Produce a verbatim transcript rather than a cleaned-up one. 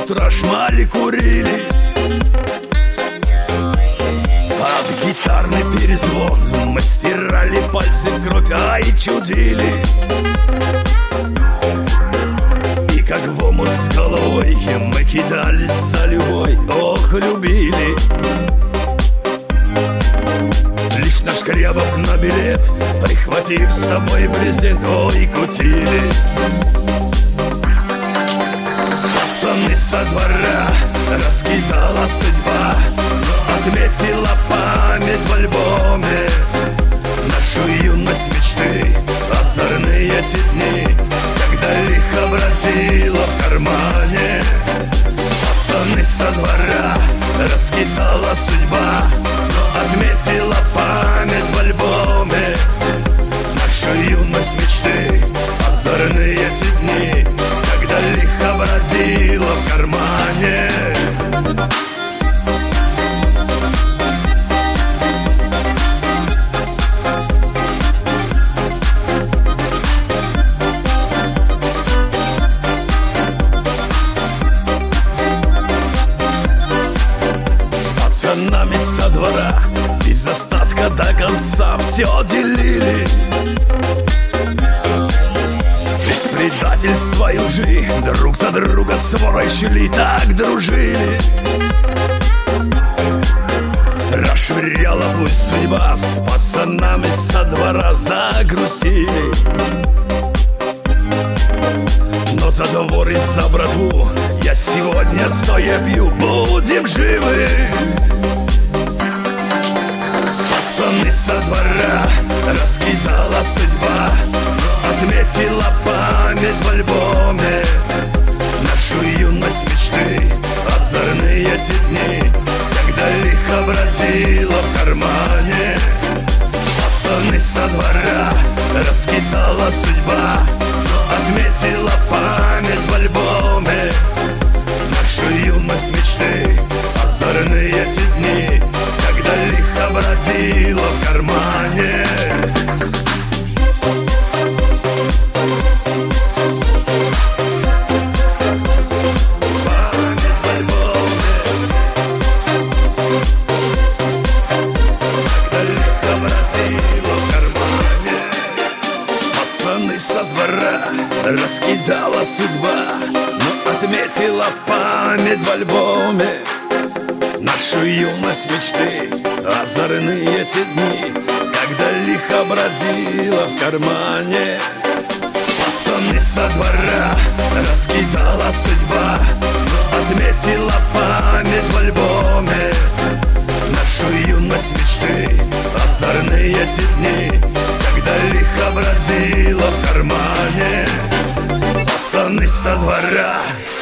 утра шмали курили. Под гитарный перезвон мы стирали пальцы в кровь, ай, чудили. И как в омут с головой мы кидались за любой, ох, любили. Лишь наш Крябов на билет, прихватив с собой брезент, ой, кутили. Пацаны со двора раскидала судьба, но отметила память в альбоме нашу юность, мечты, озорные те дни, когда лихо бродила в кармане. Пацаны со двора раскидала судьба, но отметила память в альбоме нашу юность, мечты, озорные те дни, когда лихо бродила в кармане. Пацанами со двора без остатка до конца все делили. Без предательства и лжи друг за друга сворой шли, так дружили. Расшвыряла пусть судьба, с пацанами со двора загрустили. Но за двор и за братву я сегодня стоя пью, будем живы. Пацаны со двора раскидала судьба, но отметила память в альбоме нашу юность, мечты, озорные те дни, когда лихо бродила в кармане. Пацаны со двора раскидала судьба, но отметила память в альбоме нашу юность, мечты, озорные те дни, когда лихо бродила в кармане. Память в альбоме, когда лихо бродила в кармане. Пацаны со двора раскидала судьба, но отметила память в альбоме нашу юность, мечты, озорные те дни, когда лихо бродила в кармане. Пацаны со двора раскидала судьба, но отметила память в альбоме нашу юность, мечты, озорные те дни, когда лихо бродила в кармане. Пацаны со двора